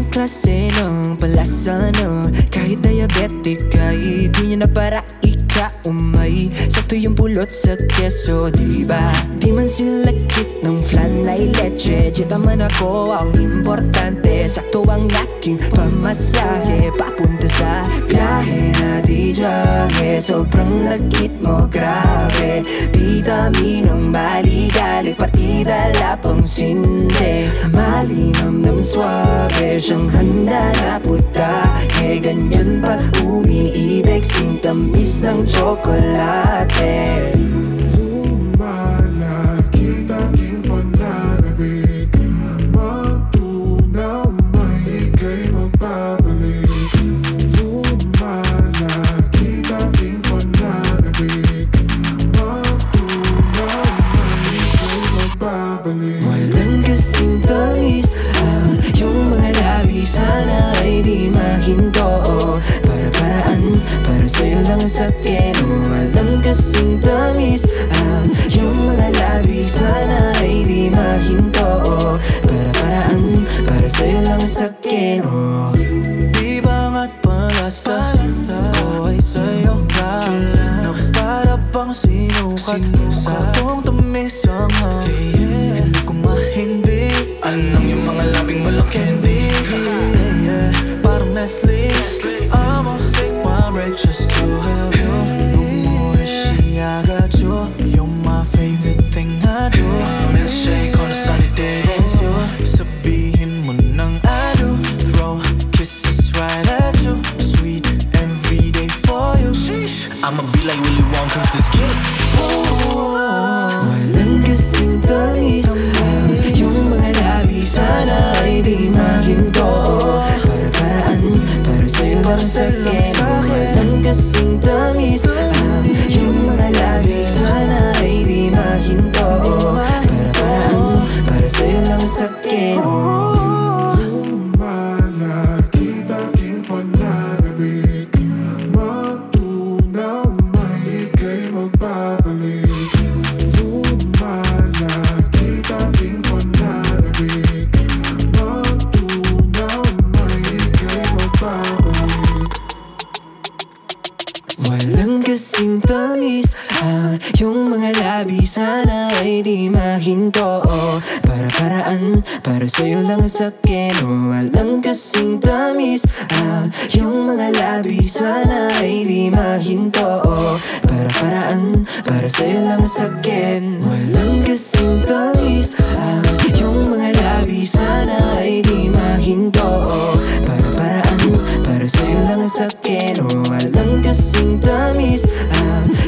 klase ng palasa na kahit diabetic ay di niya na para ika-umay. Sakto yung pulot sa keso, diba? Di man sila kit ng flan ay leche. Chita man ako ang importante. Sakto ang aking pamasahe papunta sa biyahe na di jahe. Sobrang lagkit mo, grabe. Vitaminong maligali, pati dala pang sinde. Malinamnam suabe, siyang handa na putahe. Ganyan pa umiibig, sintamis ng tsokolate. Lumalaki tanging pananabik, matunaw may ika'y magbabalik. Lumalaki tanging pananabik, matunaw may ika'y magbabalik. Walang kasing tamis yung mga labi, sana ay di mahinto. Para-paraan, para sa'yo lang sa akin. Walang kasing tamis yung mga labi, sana ay di mahinto. Para-paraan, para sa'yo lang sa akin. Di ba nga't palasa ko ay sa'yo lang, na para bang sinukat sa akong tamis ang hangin. Hindi ko mahindi, anong yung mga labing malakindi. Parang Nestle, I'ma take my break just to have you. No more she, I got you. You're my favorite thing I do. Milkshake on a sunny day, it's you. Sabihin mo nang I do. Throw kisses right at you. Sweet every day for you. I'ma be like Willy Wonka, let's get it. Walang kasing tamis yung mga labi, sana ay di mahinto. Para-paraan, para sa'yo lang sa akin. Walang kasing tamis yung mga labi, sana ay di mahinto. Para-paraan, para sa'yo lang sa akin. Lumalaki tanging pananabik, matunaw may ika'y magbabalik. Lumalaki tanging pananabik, matunaw may ika'y magbabalik. Walang kasing tamis yung mga labi, sana ay di mahinto. Para-paraan, para sa'yo lang sa akin. Walang kasing tamis yung mga labi, sana ay di mahinto. Para-paraan, para sa'yo lang sa akin. Walang kasing tamis yung mga labi, sana ay di mahinto. Para-paraan, para sa'yo lang sa akin. Walang kasing tamis